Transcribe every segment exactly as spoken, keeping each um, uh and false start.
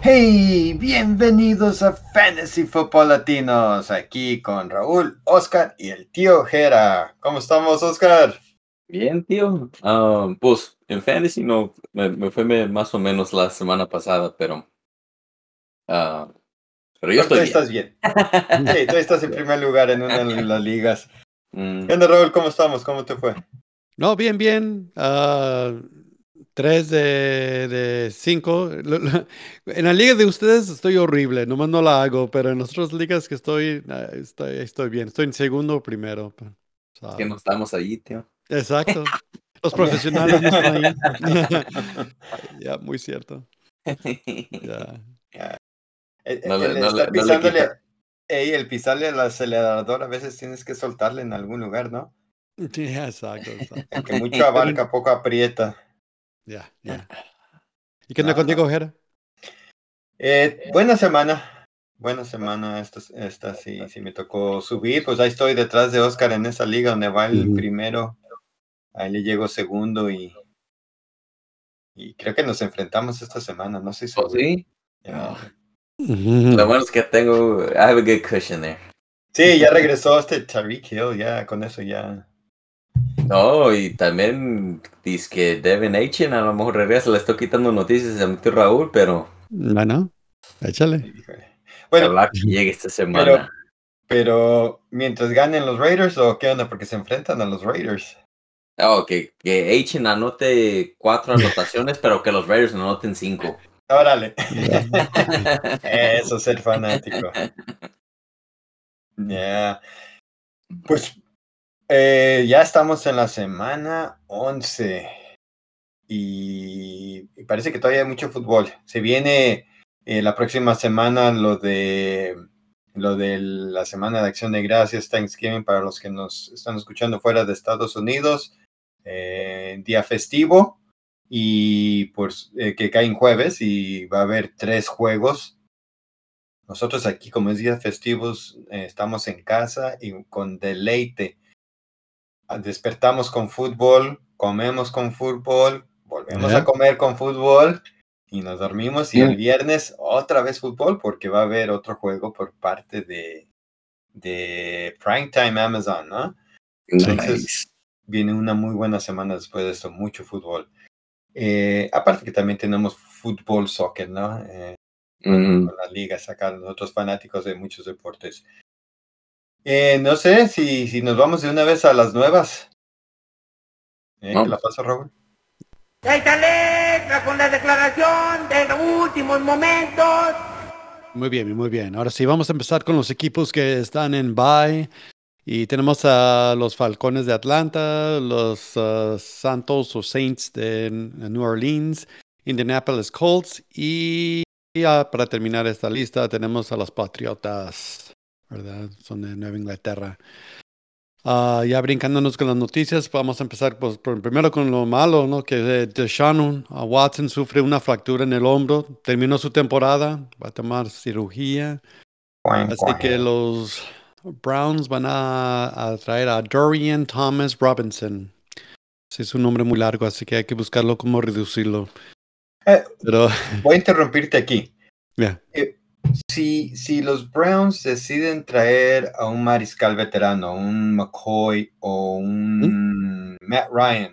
Hey, bienvenidos a Fantasy Football Latinos, aquí con Raúl, Oscar y el tío Jera. ¿Cómo estamos, Oscar? Bien, tío. Ah, pues en Fantasy no, me, me fue me- más o menos la semana pasada, pero, ah, pero yo Pero tú estoy bien. estás bien. Sí, tú estás en Yeah. primer lugar en una de las ligas. Mm, ¿Qué onda, Raúl? ¿Cómo estamos? ¿Cómo te fue? No, bien, bien. Ah, tres de, de cinco. Lo- lo- En la liga de ustedes estoy horrible, nomás no la hago, pero en las otras ligas que estoy, ah, estoy, estoy bien. Estoy en segundo o primero. pa- o es sea, que no estamos ahí, tío. exacto. Los profesionales no están ahí. Ya, muy cierto. Ya. Ya. El, No el le, no le, estar no le pisándole, quita. ey, el pisarle al acelerador, a veces tienes que soltarle en algún lugar, ¿no? Sí, exacto, exacto. El que mucho abarca, poco aprieta. Ya, ya. ¿Y qué onda No, contigo, no. Jera? Eh, buena semana, buena semana. Esta, esta sí, sí me tocó subir. Pues ahí estoy detrás de Oscar en esa liga donde va el Ujú. primero. Ahí le llego segundo y, y creo que nos enfrentamos esta semana, no estoy ¿Oh, seguro. sí? Ya, Oh, ya. lo Ujú. bueno es que tengo, I have a good cushion there. Sí, ya regresó este Tyreek Hill, ya con eso ya. No, y también dice que Devin Achin a lo mejor regresa, le estoy quitando noticias a mi tío Raúl, pero Bueno, échale. Híjole. Bueno, ojalá que llegue esta pero, semana. pero mientras ganen los Raiders, ¿o qué onda? Porque se enfrentan a los Raiders. Oh, que, que Achin anote cuatro anotaciones, pero que los Raiders anoten cinco. Órale. Ya. Eso, ser fanático. Ya. Pues eh, ya estamos en la semana once y, y parece que todavía hay mucho fútbol. Se viene eh, la próxima semana lo de lo de la Semana de Acción de Gracias, Thanksgiving, para los que nos están escuchando fuera de Estados Unidos, eh, día festivo y pues eh, que cae en jueves y va a haber tres juegos. Nosotros aquí, como es días festivos, eh, estamos en casa y con deleite. Ah, despertamos con fútbol, comemos con fútbol, volvemos a Ya. comer con fútbol y nos dormimos y el Mm. viernes otra vez fútbol porque va a haber otro juego por parte de, de Primetime Amazon, ¿no? Entonces Nice. viene una muy buena semana después de esto, mucho fútbol. Eh, aparte que también tenemos fútbol, soccer, ¿no? Eh, con, Mm. con las ligas acá, nosotros fanáticos de muchos deportes. Eh, no sé si, si nos vamos de una vez a las nuevas. ¿Eh? ¿Qué la Vamos. pasa, Raúl? Esta letra con la declaración de los últimos momentos. Muy bien, muy bien. Ahora sí, vamos a empezar con los equipos que están en bye. Y tenemos a los Falcones de Atlanta, los uh, Santos o Saints de N- New Orleans, Indianapolis Colts y ya para terminar esta lista tenemos a los Patriotas, ¿verdad? Son de Nueva Inglaterra. Ah, ya brincándonos con las noticias, vamos a empezar pues, por- primero con lo malo, ¿no? Que de Deshaun uh, Watson sufre una fractura en el hombro, terminó su temporada, va a tomar cirugía. Cuan, Así cuan. que los Browns van a, a traer a Dorian Thomas Robinson. Sí, es un nombre muy largo, así que hay que buscarlo cómo reducirlo. Eh, Pero, voy a interrumpirte aquí. ya. Eh, si, si los Browns deciden traer a un mariscal veterano, un McCoy o ¿Mm? un Matt Ryan,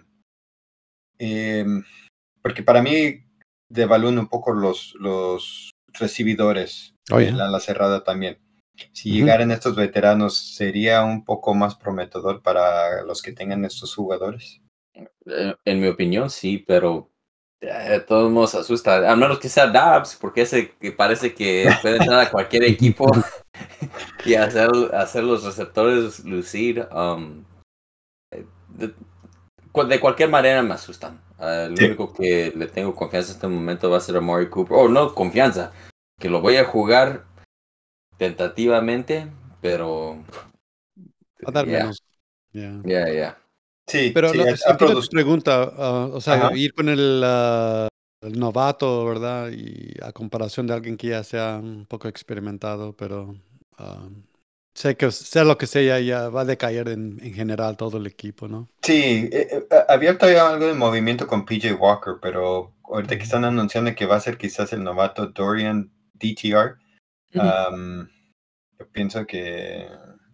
eh, porque para mí devalúan un poco los, los recibidores Oh, y ya. el ala cerrada también. Si Ujú. llegaran estos veteranos, ¿sería un poco más prometedor para los que tengan estos jugadores? Eh, En mi opinión, sí, pero eh, de todos modos asusta. A menos que sea Dobbs, porque ese que parece que puede entrar a cualquier equipo y hacer, hacer los receptores lucir. um, de, cual- de cualquier manera me asustan. Ah, el Sí. único que le tengo confianza en este momento va a ser a Amari Cooper. O no confianza, que lo voy a jugar tentativamente, pero A dar ya, menos. Ya. ya, ya. Sí, Pero sí, lo- ha, sí ha entiendo tu producido. pregunta. Ah, o sea, Ajá. ir con el, ah, el novato, ¿verdad? Y a comparación de alguien que ya sea un poco experimentado, pero ah, sé que sea lo que sea, ya va a decaer en, en general todo el equipo, ¿no? Sí, eh, eh, había todavía algo de movimiento con P J Walker, pero ahorita que están anunciando que va a ser quizás el novato Dorian D T R, Ujú. um, yo pienso que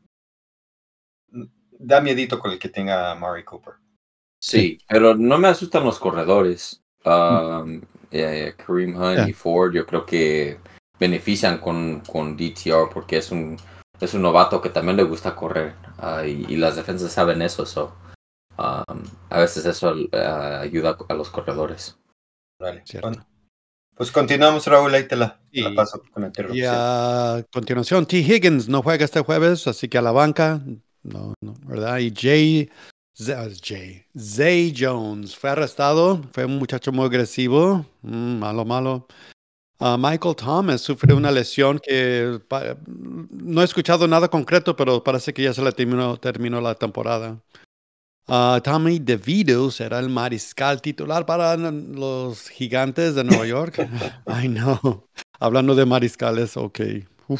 da miedito con el que tenga a Mari Cooper. Sí, pero no me asustan los corredores. Um, eh, Kareem Hunt Yeah. y Ford, yo creo que benefician con, con D T R porque es un es un novato que también le gusta correr uh, y, y las defensas saben eso. So, um, a veces eso uh, ayuda a los corredores. Vale. Cierto. Bueno, pues continuamos, Raúl, ahí te la, te la Y, paso con la y interrupción. a continuación, T. Higgins no juega este jueves, así que a la banca, no, no, ¿verdad? Y Jay, Z- Jay, Zay Jones fue arrestado, fue un muchacho muy agresivo, mm, malo, malo. Ah, Michael Thomas sufre una lesión que pa- no he escuchado nada concreto, pero parece que ya se le terminó, terminó la temporada. Ah, Tommy DeVito será el mariscal titular para n- los Gigantes de Nueva York. Ay, no. Hablando de mariscales, ok. Uf.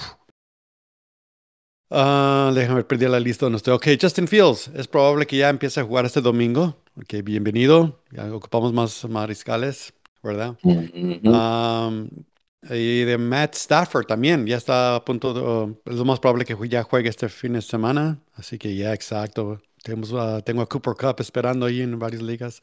Ah, déjame perder la lista donde estoy. Ok, Justin Fields. Es probable que ya empiece a jugar este domingo. Ok, bienvenido. Ya ocupamos más mariscales, ¿verdad? Ujú. Um, y de Matt Stafford también. Ya está a punto de... oh, es lo más probable que ju- ya juegue este fin de semana. Así que ya, exacto. Tenemos, ah, tengo a Cooper Cup esperando ahí en varias ligas.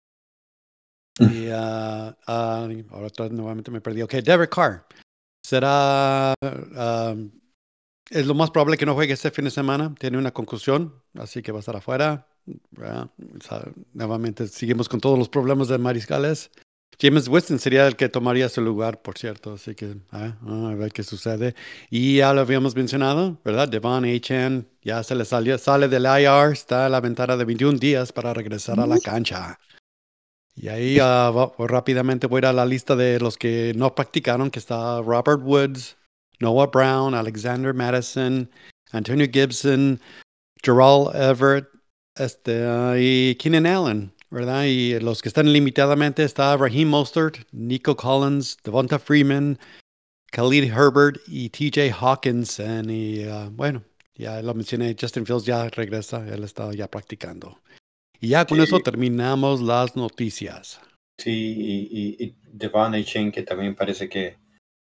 Y ah, ah, ahora otra- nuevamente me perdí. Ok, Derek Carr. Será... ah, es lo más probable que no juegue este fin de semana. Tiene una concusión, así que va a estar afuera. ¿Verdad? O sea, nuevamente seguimos con todos los problemas de mariscales. James Winston sería el que tomaría su lugar, por cierto. Así que ah, ah, a ver qué sucede. Y ya lo habíamos mencionado, ¿verdad? Devon Achane ya se le salió, sale del I R, está a la ventana de veintiún días para regresar a la cancha. Y ahí ah, va- rápidamente voy a ir a la lista de los que no practicaron, que está Robert Woods, Noah Brown, Alexander Madison, Antonio Gibson, Gerald Everett, este, ah, y Keenan Allen, ¿verdad? Y los que están limitadamente está Raheem Mostert, Nico Collins, Devonta Freeman, Khalid Herbert y T J Hawkinson. Y ah, bueno, ya lo mencioné, Justin Fields ya regresa, él está ya practicando. Y ya con eso Sí, terminamos las noticias. sí, y, y, y Devon Achane, que también parece que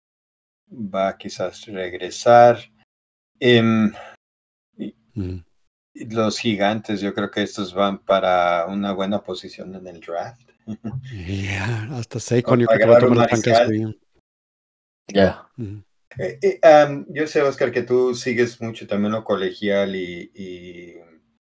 va a quizás regresar. Em, y- Mm. y los gigantes, yo creo que estos van para una buena posición en el draft. Ya, hasta Saquon yo creo que va a Agarrar un tomar el franca mariscal. suyo. Ya. Mm. Eh, eh, um, yo sé, Oscar, que tú sigues mucho también lo colegial y, y,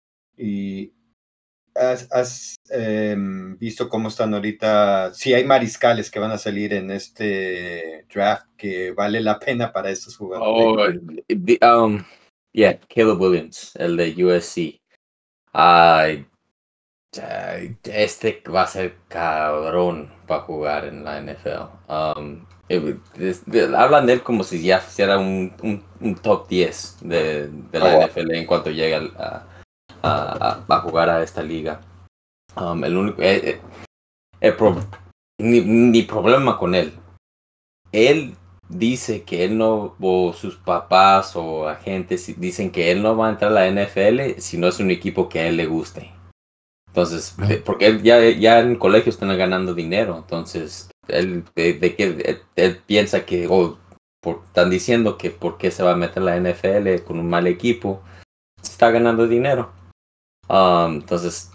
y has, has, em, visto cómo están ahorita, si hay mariscales que van a salir en este draft que vale la pena para estos jugadores. Oh, the, um, yeah, Caleb Williams, el de U S C. Ay, ay, este va a ser cabrón para jugar en la N F L. Um, eh, es- de- hablan de él como si ya fuera un, un, un top diez de, de la Oh, wow. N F L en cuanto llegue al- a, a, a- a jugar a esta liga. Um, el único, eh, eh, el pro- ni, ni problema con él. Él dice que él no, o sus papás o agentes dicen que él no va a entrar a la N F L si no es un equipo que a él le guste. Entonces, Ah. de- porque él ya, ya en colegio están ganando dinero, entonces él de, de que él, él piensa que oh, por- están diciendo que por qué se va a meter en la N F L con un mal equipo, se está ganando dinero. Um, entonces,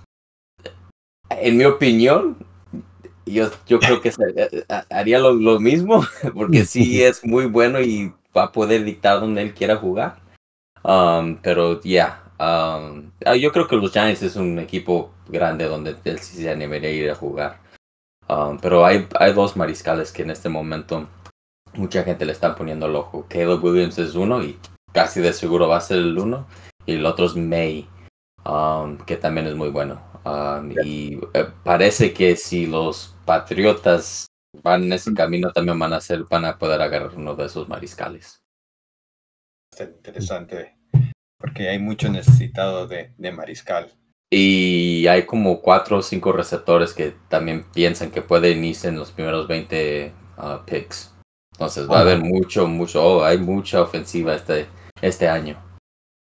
en mi opinión, yo, yo creo que se- eh, eh, haría lo, lo mismo, porque sí es muy bueno y va a poder dictar donde él quiera jugar. Um, pero ya, um, ah, yo creo que los Giants es un equipo grande donde él sí se animaría a ir a jugar. Um, pero hay, hay dos mariscales que en este momento mucha gente le está poniendo el ojo. Caleb Williams es uno y casi de seguro va a ser el uno. Y el otro es May, um, que también es muy bueno. Um, y eh, parece que si los Patriotas van en ese camino también van a ser, van a poder agarrar uno de esos mariscales. Está interesante, porque hay mucho necesitado de, de mariscal. Y hay como cuatro o cinco receptores que también piensan que pueden irse en los primeros veinte uh, picks. Entonces va a haber mucho, mucho, oh, hay mucha ofensiva este, este año.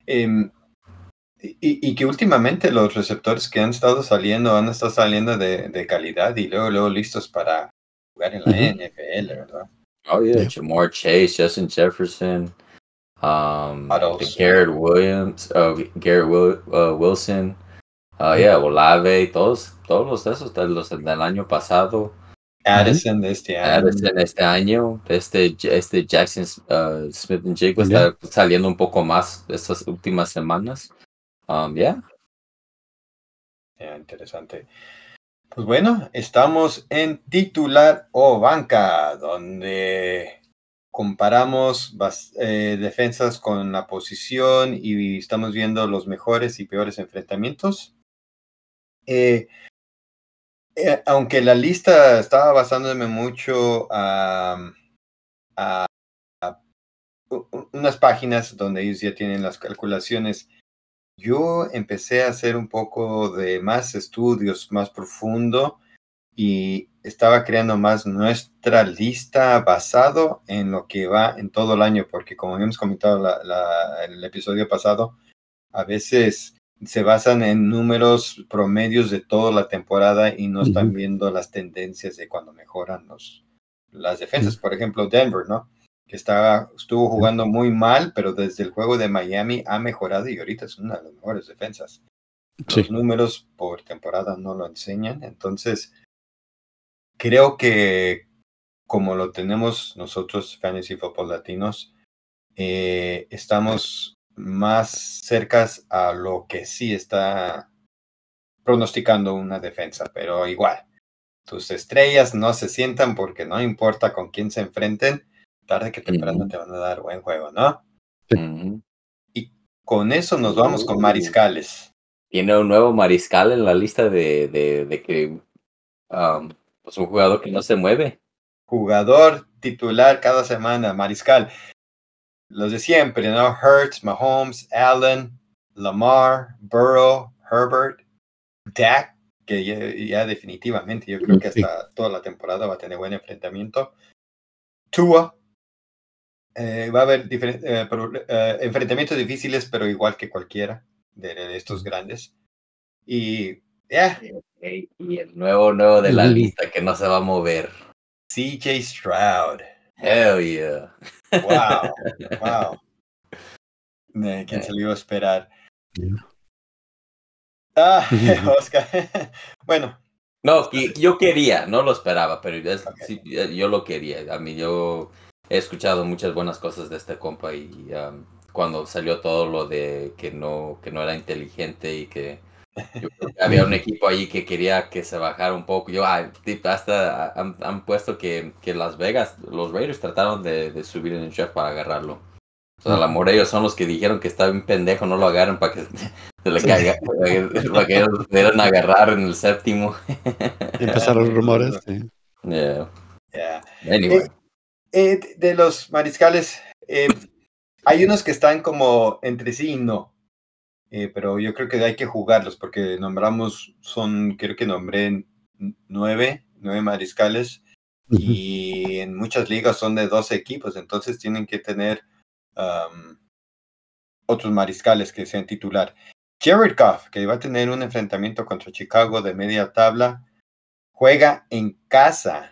em, y, y que últimamente los receptores que han estado saliendo han estado saliendo de, de calidad y luego, luego listos para jugar en la Ujú. N F L, ¿verdad? Oh yeah, Yeah. Jamar Chase, Justin Jefferson, um, Adults. the Garrett Williams, uh, Garrett Wil- uh, Wilson, uh, yeah, Olave, todos, todos los de esos, de los del año pasado. Addison de este año. Addison este año, este, este Jackson uh, Smith and Jigba También. está saliendo un poco más estas últimas semanas. Um, yeah. Yeah, interesante. Pues bueno, estamos en titular o banca, donde comparamos bas- eh, defensas con la posición y estamos viendo los mejores y peores enfrentamientos. Eh, eh, aunque la lista estaba basándome mucho a, a- a u- u- unas páginas donde ellos ya tienen las calculaciones, yo empecé a hacer un poco de más estudios, más profundo, y estaba creando más nuestra lista basado en lo que va en todo el año, porque como habíamos comentado la, la, el episodio pasado, a veces se basan en números promedios de toda la temporada y no están Ujú. viendo las tendencias de cuando mejoran los, las defensas. Por ejemplo, Denver, ¿no? Que estaba, estuvo jugando muy mal, pero desde el juego de Miami ha mejorado y ahorita es una de las mejores defensas. Los Sí. números por temporada no lo enseñan, entonces creo que como lo tenemos nosotros, Fantasy Football Latinos, eh, estamos más cercas a lo que sí está pronosticando una defensa, pero igual, tus estrellas no se sientan porque no importa con quién se enfrenten, tarde que temprano Ujú. te van a dar buen juego, ¿no? Ujú. Y con eso nos vamos con mariscales. Tiene un nuevo mariscal en la lista de, de, de que um, pues un jugador que no se mueve. Jugador titular cada semana, mariscal. Los de siempre, ¿no? Hurts, Mahomes, Allen, Lamar, Burrow, Herbert, Dak, que ya, ya definitivamente yo creo que Sí. hasta toda la temporada va a tener buen enfrentamiento. Tua, eh, va a haber diferen- eh, pro- eh, enfrentamientos difíciles, pero igual que cualquiera de, de estos grandes. Y ya, Okay. Y el nuevo nuevo de la Ujú. lista que no se va a mover. C J Stroud. Hell yeah. Wow, wow. Eh, ¿Quién se lo iba a esperar? Yeah. Ah, Ujú. Oscar. Bueno, No, que- yo quería, no lo esperaba, pero es- Ok. sí, yo lo quería. A mí yo he escuchado muchas buenas cosas de este compa y um, cuando salió todo lo de que no, que no era inteligente y que yo creo que había un Ujú. equipo ahí que quería que se bajara un poco. Yo, ay, tip, hasta han, han puesto que, que Las Vegas, los Raiders trataron de, de subir en el draft para agarrarlo. O sea, la amor ellos son los que dijeron que estaba un pendejo, no lo agarren para que se le Sí. caiga, para que ellos pudieran agarrar en el séptimo. Empezaron los rumores. Sí. Yeah. Yeah. Anyway. Eh, eh, de los mariscales, eh, hay unos que están como entre sí y no. Eh, pero yo creo que hay que jugarlos porque nombramos, son, creo que nombré nueve, nueve mariscales Ujú. y en muchas ligas son de doce equipos, entonces tienen que tener um, otros mariscales que sean titular. Jared Goff, que va a tener un enfrentamiento contra Chicago de media tabla, juega en casa.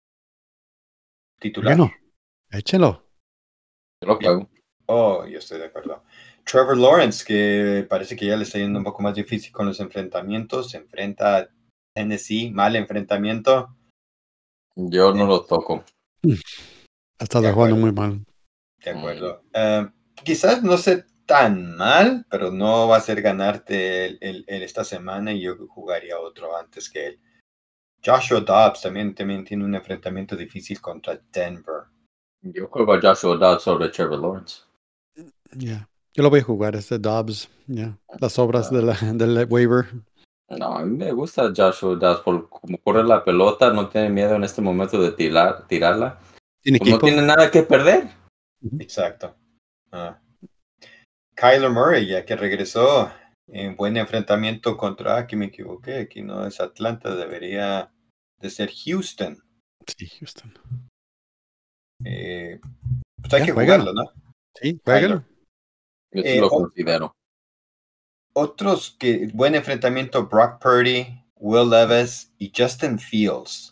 Titular. Bueno, échelo. Yo lo juego. Oh, yo estoy de acuerdo. Trevor Lawrence, que parece que ya le está yendo un poco más difícil con los enfrentamientos, se enfrenta a Tennessee, mal enfrentamiento. Yo no lo toco. Ha estado De jugando acuerdo. muy mal. De acuerdo. Uh, quizás no sé tan mal, pero no va a ser ganarte el, el, el esta semana y yo jugaría otro antes que él. Joshua Dobbs también, también tiene un enfrentamiento difícil contra Denver. Yo juego a Joshua Dobbs sobre Trevor Lawrence. Yeah. Yo lo voy a jugar, este Dobbs. Yeah. Las obras Ah. de la, del waiver. No, a mí me gusta Joshua Dobbs por cómo corre la pelota, no tiene miedo en este momento de tirar, tirarla. ¿Tiene Pues no equipo? tiene nada que perder. Exacto. Ah. Kyler Murray, ya que regresó en buen enfrentamiento contra, aquí me equivoqué, aquí no es Atlanta, debería de ser Houston. Sí, Houston. Eh, pues hay Ya, que juégalo. jugarlo, ¿no? Sí, Kyler. juégalo. Yo sí Eh, lo o- considero. otros que, buen enfrentamiento, Brock Purdy, Will Levis y Justin Fields.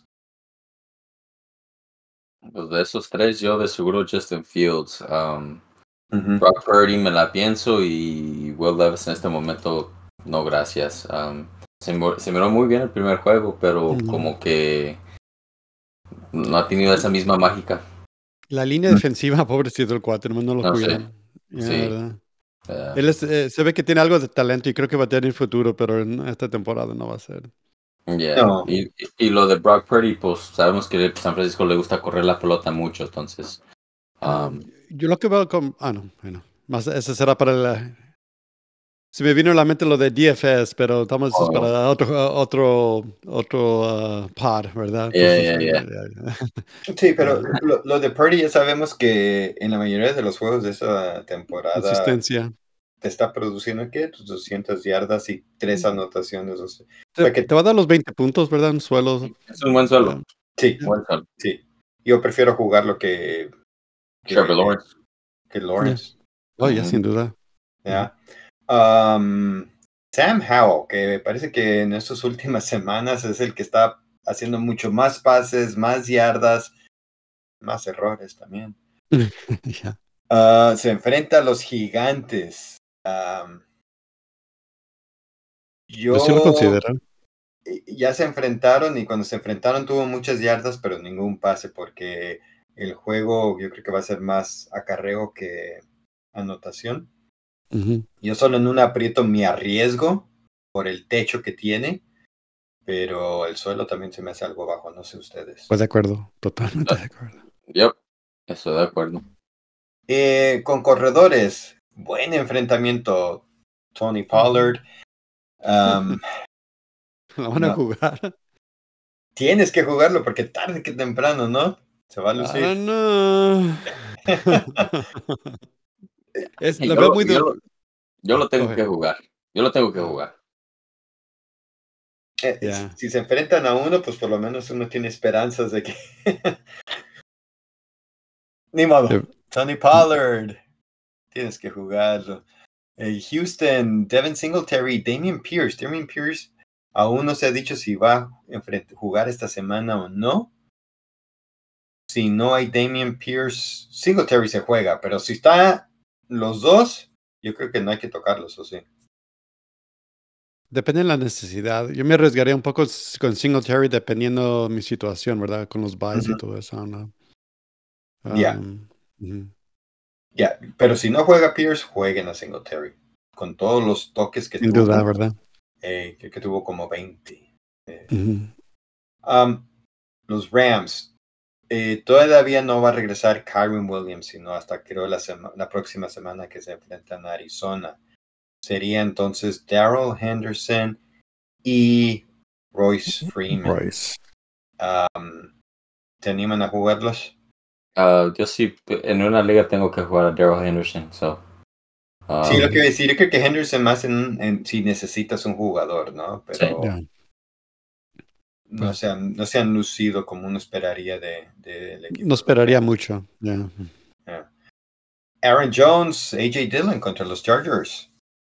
Pues de esos tres, yo de seguro Justin Fields. Um, Ujú. Brock Purdy me la pienso y Will Levis en este momento, no gracias. Um, se, mo- se miró muy bien el primer juego, pero Ujú. como que no ha tenido esa misma mágica. La línea defensiva, pobrecito el cuatro, no lo No sé. cuidan. Ya, Sí. ¿verdad? Eh, Él es, eh, se ve que tiene algo de talento y creo que va a tener futuro, pero en esta temporada no va a ser. yeah. No. Y, y lo de Brock Purdy, pues sabemos que a San Francisco le gusta correr la pelota mucho, entonces. Um, Yo lo que veo con... Ah, no, bueno. Más, ese será para la... Se me vino a la mente lo de D F S, pero estamos eso es oh, para otro otro otro uh, pod, ¿verdad? yeah, Entonces, yeah, yeah. eh, Sí, pero Ya. lo, lo de Purdy ya sabemos que en la mayoría de los juegos de esa temporada consistencia. te está produciendo, ¿qué? Tus doscientas yardas y tres anotaciones. O sea, o Te, sea que te va a dar los veinte puntos, ¿verdad? En suelo. Es un buen suelo. sí, Buen suelo. sí. Yo prefiero jugarlo que, que, Trevor Lawrence. que Lawrence. Oh, ya, Ujú. sin duda. ¿Ya? Um, Sam Howell, que parece que en estas últimas semanas es el que está haciendo mucho más pases, más yardas, más errores también. Ya. Uh, se enfrenta a los gigantes. Um, yo, Yo sí lo considero. ya se enfrentaron y cuando se enfrentaron tuvo muchas yardas, pero ningún pase porque el juego yo creo que va a ser más acarreo que anotación. Ujú. Yo solo en un aprieto me arriesgo por el techo que tiene, pero el suelo también se me hace algo bajo, no sé ustedes. Pues de acuerdo, totalmente de acuerdo. Yep. Estoy de acuerdo. Eh, con corredores, buen enfrentamiento. Tony Pollard. Um, ¿Lo van a no, jugar? tienes que jugarlo porque tarde que temprano, ¿no? Se va a I lucir. don't know. Es, Yo lo veo lo, muy yo du- lo- yo lo tengo Go que ahead. jugar. Yo lo tengo que Ah. jugar. Eh, Yeah. si, si se enfrentan a uno, pues por lo menos uno tiene esperanzas de que... Ni modo. Eh, Tony Pollard. Tienes que jugarlo. Eh, Houston, Devin Singletary, Damian Pierce. Damian Pierce aún no se ha dicho si va a enfrent- jugar esta semana o no. Si no hay Damian Pierce, Singletary se juega, pero si está los dos, yo creo que no hay que tocarlos, ¿o sí? Depende de la necesidad. Yo me arriesgaría un poco s- con Singletary dependiendo de mi situación, ¿verdad? Con los buys y Ujú. todo eso, ¿no? Ya, Um, ujú. ya. Pero si no juega Pierce, jueguen a Singletary. Con todos los toques que Sin tuvo, duda, como, ¿verdad? eh, creo que tuvo como veinte. Eh, Ujú. um, los Rams. Eh, todavía no va a regresar Kyron Williams, sino hasta creo la, sema- la próxima semana que se enfrentan a Arizona. Sería entonces Darrell Henderson y Royce Freeman. Royce. Um, ¿te animan a jugarlos? Ah, yo sí, en una liga tengo que jugar a Darrell Henderson. So, um, Sí, lo que iba a decir, yo creo que Henderson más en, en- si necesitas un jugador, ¿no? Pero Ya. no, Pues, se han, no se han lucido como uno esperaría de, del equipo. no esperaría mucho. Ya. Yeah. Aaron Jones, A J Dillon contra los Chargers.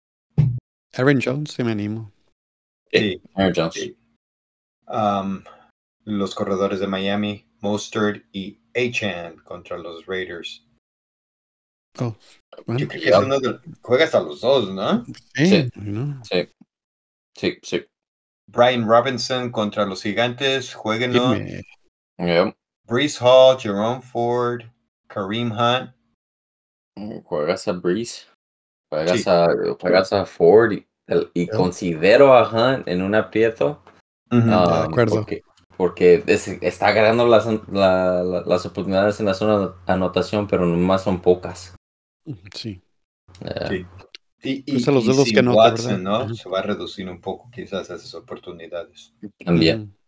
Aaron Jones, sí me animo. Sí. Aaron Jones. Sí. Um, los corredores de Miami, Mostert y Achane contra los Raiders. Oh, bueno. Yo creo que es uno de, juegas a los dos, ¿no? Sí, Sí. ¿no? Sí, sí, sí. Brian Robinson contra los Gigantes, jueguenlo. Dime. Yep. Breece Hall, Jerome Ford, Kareem Hunt. Juegas a Breeze, juegas, Sí. a, juegas a Ford y, el- y Yep. considero a Hunt en un aprieto. Ujú. Ya, de um, acuerdo. Porque, porque es- está ganando las, la- la- las oportunidades en la zona de anotación, pero nomás son pocas. Sí. Eh, Sí. Y, y, Cruza los y dedos sin que nota, Watson, ¿verdad? ¿no? Ujú. Se va a reducir un poco quizás esas oportunidades. También. Ujú.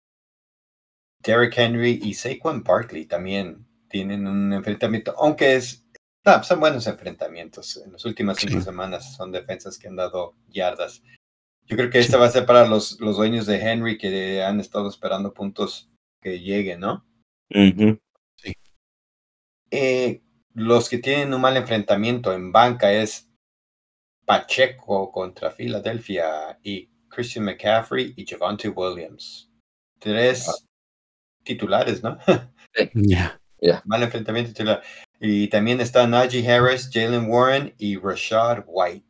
Derrick Henry y Saquon Barkley también tienen un enfrentamiento, aunque es, ah, son buenos enfrentamientos. En las últimas cinco Sí. semanas son defensas que han dado yardas. Yo creo que Sí. esta va a ser para los, los dueños de Henry que han estado esperando puntos que lleguen, ¿no? Ujú. Eh, los que tienen un mal enfrentamiento en banca es Pacheco contra Filadelfia y Christian McCaffrey y Javonte Williams. Tres ah. titulares, ¿no? Sí. Yeah. Yeah. Mal enfrentamiento titular. Y también está Najee Harris, Jalen Warren y Rashad White.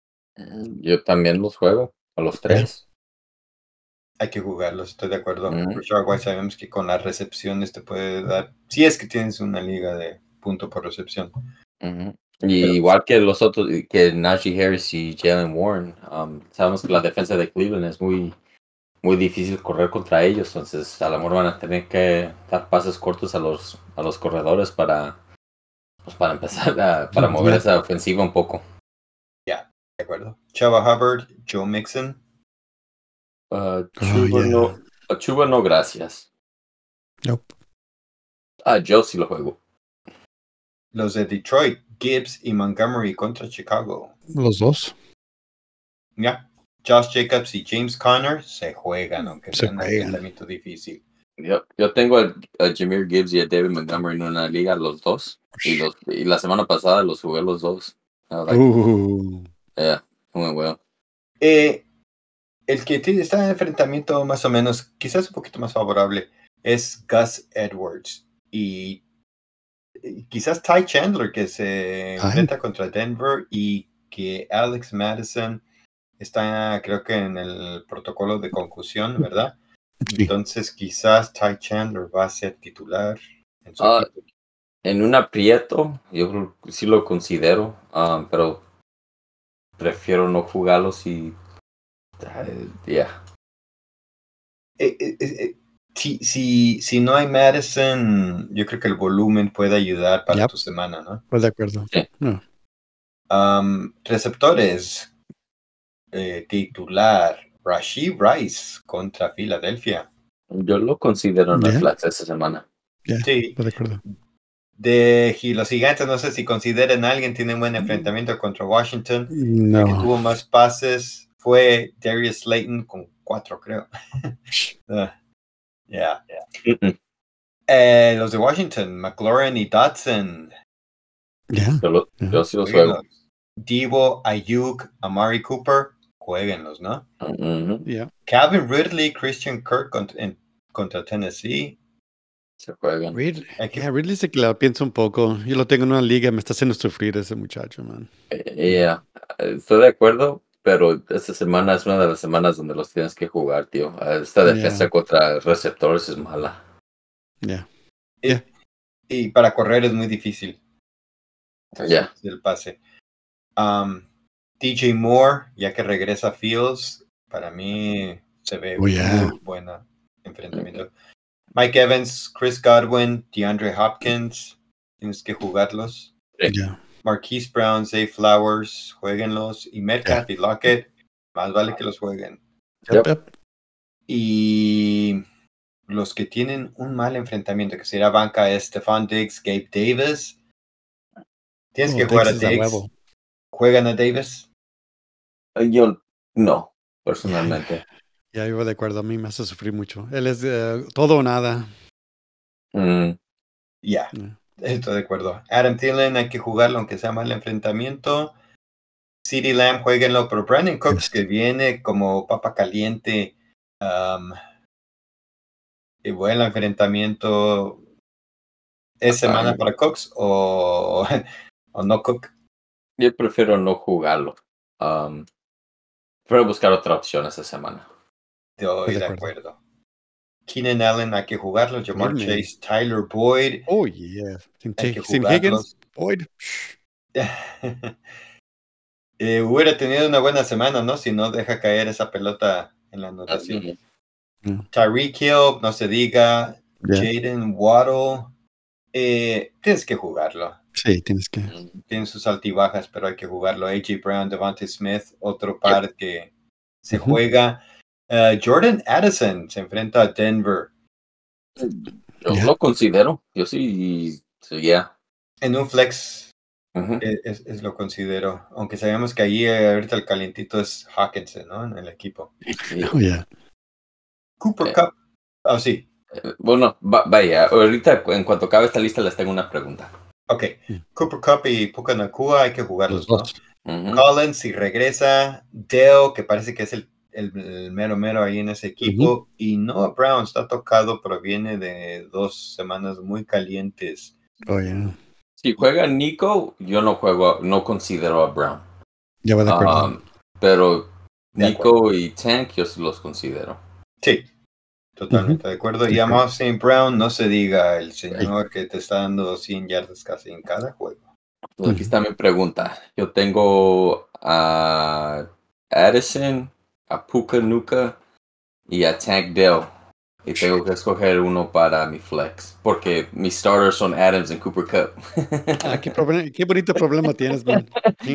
Yo también los juego, a los tres. Hay que jugarlos, estoy de acuerdo. Mm. Rashad White sabemos que con las recepciones te puede dar, si es que tienes una liga de punto por recepción. Uh-huh. Y Pero, igual que los otros, que Najee Harris y Jalen Warren, um, sabemos que la defensa de Cleveland es muy, muy difícil correr contra ellos, entonces a lo mejor van a tener que dar pases cortos a los, a los corredores para, pues, para empezar a, para mover yeah. esa ofensiva un poco. Ya, yeah, de acuerdo. Chava Hubbard, Joe Mixon. Uh, Chuba, oh, yeah. no, uh, Chuba no, gracias. Nope. Ah, yo sí lo juego. Los de Detroit, Gibbs y Montgomery contra Chicago. Los dos. Ya. Yeah. Josh Jacobs y James Conner se juegan, aunque se sea un enfrentamiento difícil. Yo, yo tengo a, a Jahmyr Gibbs y a David Montgomery en una liga, los dos. Y, los, y la semana pasada los jugué los dos. Uh, like, uh. Yeah, muy bueno. Eh, el que tiene, está en enfrentamiento más o menos, quizás un poquito más favorable, es Gus Edwards. Y, y quizás Ty Chandler, que se Ay. enfrenta contra Denver, y que Alex Madison está, creo que en el protocolo de concusión, ¿verdad? Sí. Entonces quizás Ty Chandler va a ser titular en su uh, equipo. En un aprieto, yo sí lo considero, uh, pero prefiero no jugarlos y ya. Uh, yeah. eh, eh, eh, si, si, si no hay Madison, yo creo que el volumen puede ayudar para yep. tu semana, ¿no? Pues de acuerdo. Sí. No. Um, receptores, eh, titular, Rashee Rice contra Filadelfia. Yo lo considero en yeah. el flex esta semana. Yeah. Sí. Pues de acuerdo. De los gigantes, no sé si consideren a alguien, tiene un buen enfrentamiento contra Washington. No. El que tuvo más pases fue Darius Slayton con cuatro, creo. uh, yeah, yeah. Mm-mm. Eh, los de Washington, McLaurin y Dotson. Yeah. Yo, lo, yeah. yo sí los juego. Divo, Ayuk, Amari Cooper, jueguenlos, ¿no? Mm-hmm. Yeah. Calvin Ridley, Christian Kirk contra, en, contra Tennessee. Se juegan. Ridley, que... yeah, Ridley se que la pienso un poco. Yo lo tengo en una liga, me está haciendo sufrir ese muchacho, man. Yeah. Estoy de acuerdo, pero esta semana es una de las semanas donde los tienes que jugar, tío. Esta defensa yeah. contra receptores es mala. Yeah. Y, yeah. y para correr es muy difícil. Ya. Yeah. El pase. Um, D J Moore, ya que regresa a Fields, para mí se ve oh, yeah. muy buena enfrentamiento. Mm-hmm. Mike Evans, Chris Godwin, DeAndre Hopkins, tienes que jugarlos. Yeah. Marquise Brown, Zay Flowers, jueguenlos. Y Metcalf yeah. y Lockett, más vale que los jueguen. Yep, yep. Y los que tienen un mal enfrentamiento, que será banca, es Stephon Diggs, Gabe Davis. Tienes oh, que jugar Diggs a Diggs. ¿Juegan a Davis? Yo no, personalmente. Ya iba de acuerdo, a mí me hace sufrir mucho. Él es uh, todo o nada. Mm. Ya, yeah, yeah. Estoy de acuerdo. Adam Thielen hay que jugarlo aunque sea mal enfrentamiento. CeeDee Lamb, jueguenlo, pero Brandon Cooks, que viene como papa caliente, um, y buen enfrentamiento. ¿Es semana um, para Cooks o, o no Cook? Yo prefiero no jugarlo. Um, prefiero buscar otra opción esta semana. Estoy de, de acuerdo. acuerdo. Keenan Allen hay que jugarlo. Jamar Chase, man. Tyler Boyd. Oh, yeah. Sin, hay que sin Higgins, Boyd. eh, hubiera tenido una buena semana, ¿no? Si no deja caer esa pelota en la anotación. Mm. Tyreek Hill, no se diga. Yeah. Jaden Waddle. Eh, tienes que jugarlo. Sí, tienes que. Tiene sus altibajas, pero hay que jugarlo. A J Brown, Devontae Smith, otro par yep. que se uh-huh. juega. Uh, Jordan Addison se enfrenta a Denver. Yo yeah. lo considero. Yo sí, sí, ya. Yeah. En un flex uh-huh. es, es lo considero. Aunque sabemos que ahí eh, ahorita el calentito es Hawkinson, ¿no? En el equipo. Oh, yeah. Cooper eh, Cup. Oh, sí. Eh, bueno, va, vaya. Ahorita, en cuanto acabe esta lista, les tengo una pregunta. Ok, Cooper Kupp y Puka Nacua hay que jugarlos, ¿no? Uh-huh. Collins, si regresa. Dale, que parece que es el, el, el mero mero ahí en ese equipo. Uh-huh. Y Noah Brown está tocado, proviene de dos semanas muy calientes. Oh, yeah. Si juega Nico, yo no juego, no considero a Brown. Ya voy de acuerdo. Um, pero De Nico acuerdo. y Tank yo sí los considero. Sí, totalmente uh-huh. de acuerdo. Y a Saint Brown, no se diga, el señor que te está dando cien yardas casi en cada juego. Pues aquí está mi pregunta. Yo tengo a Addison, a Puka Nacua y a Tank Dell. Y tengo que escoger uno para mi flex. Porque mis starters son Adams y Cooper Kupp. Ah, qué, problem- qué bonito problema tienes, man.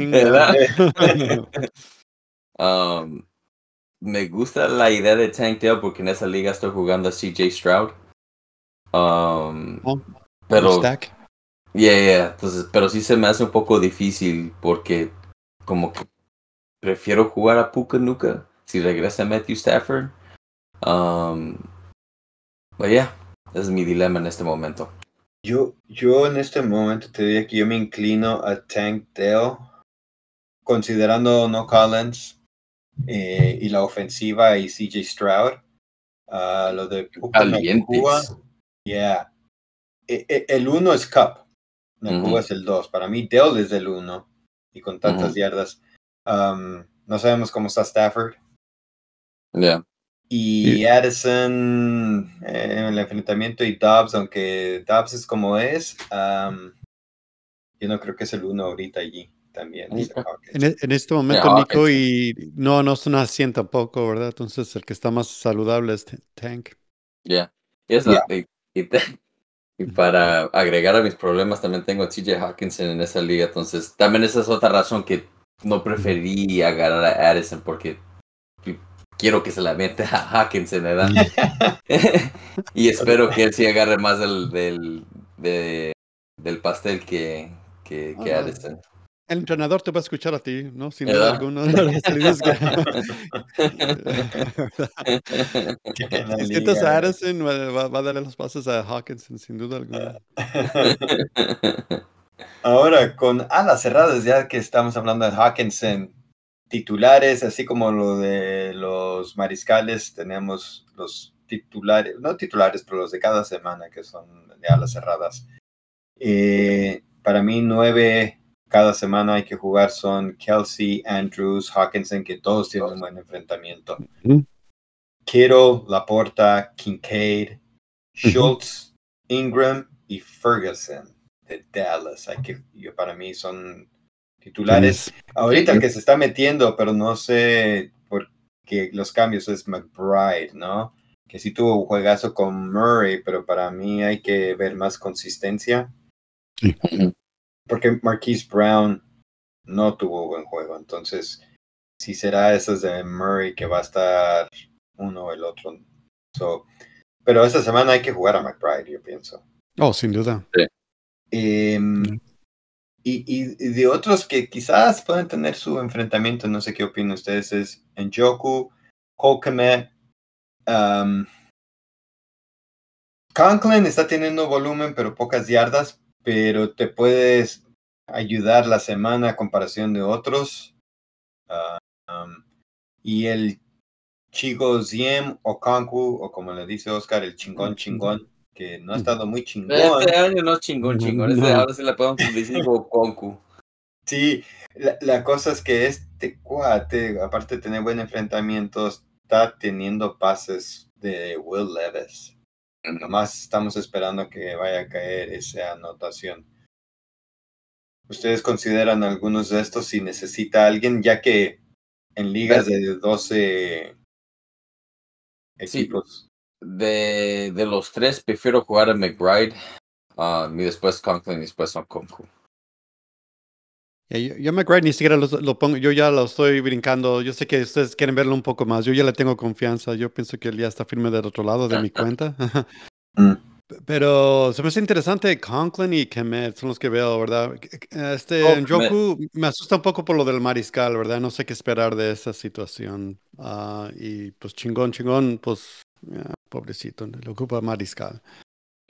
um, me gusta la idea de Tank Dell porque en esa liga estoy jugando a C J Stroud. Um, oh, pero... stack. Yeah, yeah. Entonces, pero sí se me hace un poco difícil porque como que prefiero jugar a Puka Nacua si regresa Matthew Stafford. Um, but yeah, ese es mi dilema en este momento. Yo, yo en este momento te diría que yo me inclino a Tank Dell, considerando no Collins eh, y la ofensiva y C J Stroud. Uh, lo de Puka Nacua, yeah. E, e, el uno es Kupp, Nacua uh-huh. es el dos. Para mí Dell es el uno y con tantas uh-huh. yardas. Um, no sabemos cómo está Stafford. Yeah. Y Yeah. Addison eh, en el enfrentamiento y Dobbs, aunque Dobbs es como es, um, yo no creo que es el uno ahorita allí también. Okay. En, en este momento yeah, Nico Hawkins. Y no, no son a cien tampoco, ¿verdad? Entonces el que está más saludable es Tank. Yeah. Y, yeah. y, y, y para agregar a mis problemas también tengo a T J Hawkinson en esa liga, entonces también esa es otra razón que no preferí agarrar a Addison porque quiero que se la mete a Hawkinson, ¿verdad? Y espero que él sí agarre más del, del, de, del pastel que, que, que oh, Addison. No. El entrenador te va a escuchar a ti, ¿no? Sin duda alguna. Si sientas a Addison, va, va a darle los pasos a Hawkinson, sin duda alguna. Ahora, con alas cerradas, ya que estamos hablando de Hawkinson, titulares, así como lo de los mariscales, tenemos los titulares, no titulares, pero los de cada semana, que son de alas cerradas. Eh, para mí, nueve cada semana hay que jugar son Kelsey, Andrews, Hawkinson, que todos tienen un buen enfrentamiento. Uh-huh. Kittle, Laporta, Kincaid, Schultz, uh-huh. Ingram y Ferguson de Dallas. Hay que, yo, para mí son titulares. Ahorita el que se está metiendo, pero no sé por qué los cambios es McBride, ¿no? Que sí tuvo un juegazo con Murray, pero para mí hay que ver más consistencia. Sí. Porque Marquise Brown no tuvo buen juego. Entonces, si será esas de Murray que va a estar uno o el otro. So, pero esta semana hay que jugar a McBride, yo pienso. Oh, sin duda. Sí. Eh, mm. Y, y de otros que quizás pueden tener su enfrentamiento, no sé qué opinan ustedes, es Njoku, Cole Kmet, um, Conklin está teniendo volumen, pero pocas yardas, pero te puedes ayudar la semana a comparación de otros. Uh, um, y el Chigo Ziem o Konku, o como le dice Oscar, el chingón chingón, que no ha estado muy chingón. Este año no es chingón chingón, este ahora sí le podemos decir Konku. Sí, la, la cosa es que este cuate, aparte de tener buen enfrentamiento, está teniendo pases de Will Levis. Nomás estamos esperando que vaya a caer esa anotación. ¿Ustedes consideran algunos de estos si necesita alguien, ya que en ligas de doce equipos? Sí, de, de los tres prefiero jugar a McBride uh, y después Conklin y después a Konku. Yeah, yo, yo McBride ni siquiera lo, lo pongo, yo ya lo estoy brincando. Yo sé que ustedes quieren verlo un poco más. Yo ya le tengo confianza. Yo pienso que él ya está firme del otro lado de mi cuenta. mm. Pero se me hace interesante Conklin y Kemet, son los que veo, ¿verdad? Este Oh, Njoku me asusta un poco por lo del mariscal, ¿verdad? No sé qué esperar de esa situación. Uh, y pues chingón, chingón, pues yeah, pobrecito, le ocupa mariscal. Yeah.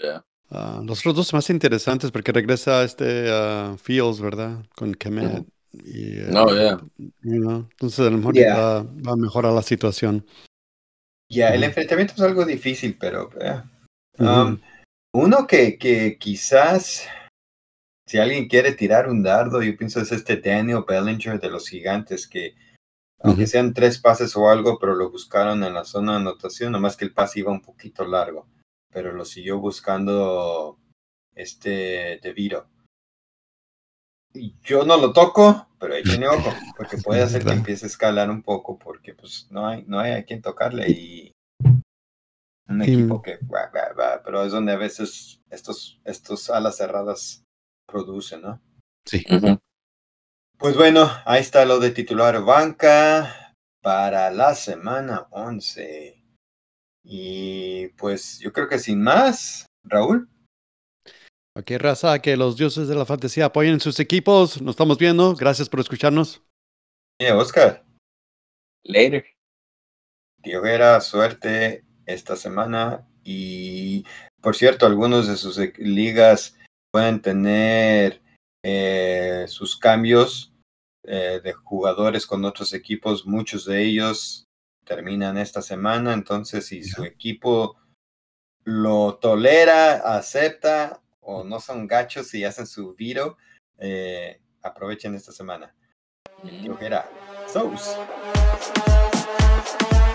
Ah, los otros dos más interesantes porque regresa este ah, Fields, ¿verdad? Con Kemet. Ujú. Y, eh, No, yeah. you know, entonces a lo mejor Ya, va, va a mejorar la situación. ya, el Ujú, enfrentamiento es algo difícil, pero eh, ujú, um, uno que, que quizás, si alguien quiere tirar un dardo, yo pienso es este Daniel Bellinger de los Gigantes, que aunque ujú. sean tres pases o algo, pero lo buscaron en la zona de anotación, nomás que el pase iba un poquito largo, pero lo siguió buscando este DeVito. Y yo no lo toco, pero échenle ojo, porque puede hacer que ¿Verdad? empiece a escalar un poco, porque pues no hay, no hay a quien tocarle y un Y, equipo que va, va, va, pero es donde a veces estos, estos alas cerradas producen, ¿no? sí. Ujú. Pues bueno, ahí está lo de titular banca para la semana once. Y pues yo creo que sin más, Raúl. Ok, raza, que los dioses de la fantasía apoyen sus equipos. Nos estamos viendo. Gracias por escucharnos. Eh, Oscar, Later. Diogera, suerte esta semana. Y por cierto, algunos de sus e- ligas pueden tener eh, sus cambios eh, de jugadores con otros equipos. Muchos de ellos terminan esta semana. Entonces, si su Ya. equipo lo tolera, acepta o no son gachos y hacen su viro, eh, aprovechen esta semana. El tío Gera. Sous.